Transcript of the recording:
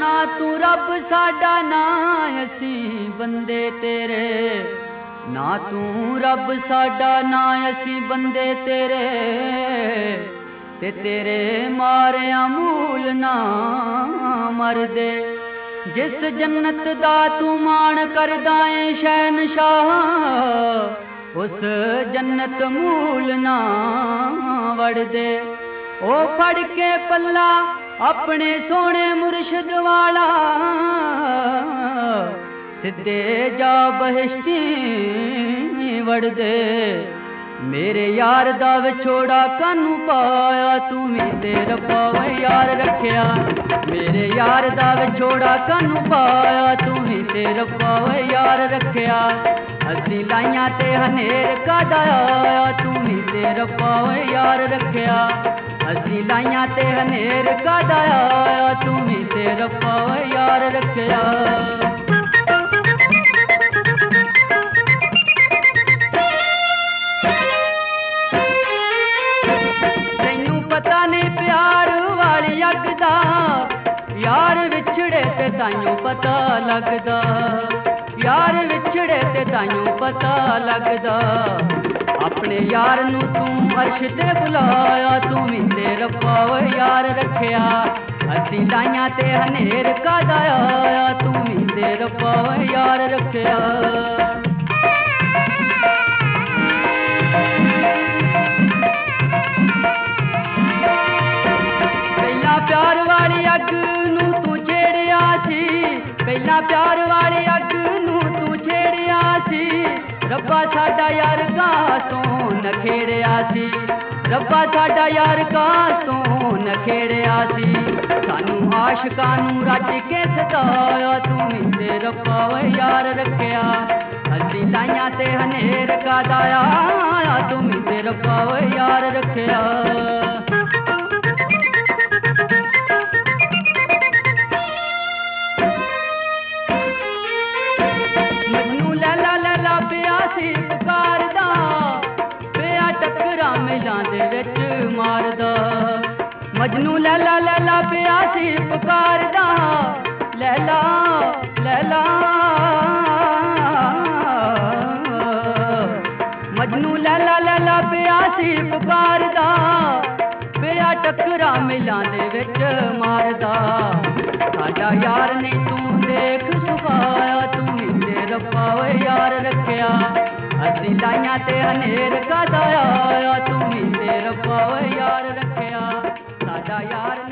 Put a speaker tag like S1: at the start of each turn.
S1: ना तू रब साडा ना असी बंदे तेरे, ना तू रब साडा ना असी बंदे तेरे, ते तेरे मारिया मूल ना मरदे। जिस जन्नत दा तू मान करदा ऐ शहनशाह, उस जन्नत मूल ना वड़दे। ओ फड़ के पल्ला अपने सोने मुर्शद वाला, सिद्धे जा बहिश्ती वड़दे। मेरे यार दा विछोड़ा कानू पाया तू भी ते रब्बा वे यार रखिया। मेरे यार दा विछोड़ा कानू पाया तू भी ते रब्बा वे यार रखिया। असी लाइया ते हनेर कादा आया तू भी ते रब्बा वे यार रखिया। असी लाइया ते हनेर कादा आया तू भी ते रब्बा वे यार रखिया। पता नहीं प्यार वाली अग दा, यार विछड़े ते ताइयों पता लगदा। यार विछड़े ते ताइयों पता लगदा। अपने यार नू तू अर्श ते बुलाया तू भी ते रब्बा वे यार रखिया। असी लाइया ते हनेर कादा आया तू भी ते रब्बा वे यार रखिया। प्यार वाली अग नू तू छेड़िया सी, पहला प्यार वाली अग नू तू छेड़िया सी। रब्बा साडा यार कातों नखेड़िया सी, रब्बा साडा यार कातों नखेड़िया सी। सानू आशिकां नू रज के सताया तू भी ते रब्बा वे यार रखिया। असी लाइया ते हनेर कादा आया तू भी ते रब्बा वे यार रखिया। पुकारदा पिया टकरा मिलां दे विच मारदा। मजनू लैला लैला पिया सी पुकारदा, लैला लैला। मजनू लैला लैला पिया सी पुकारदा, पिया टकरा मिलां दे विच मारदा। साडा यार नहीं तू देख सुखाया तू भी ते रब्बा वे यार रखिया। असी लाइया ते हनेर कादा आया तू भी ते रब्बा वे यार रखिया। साडा यार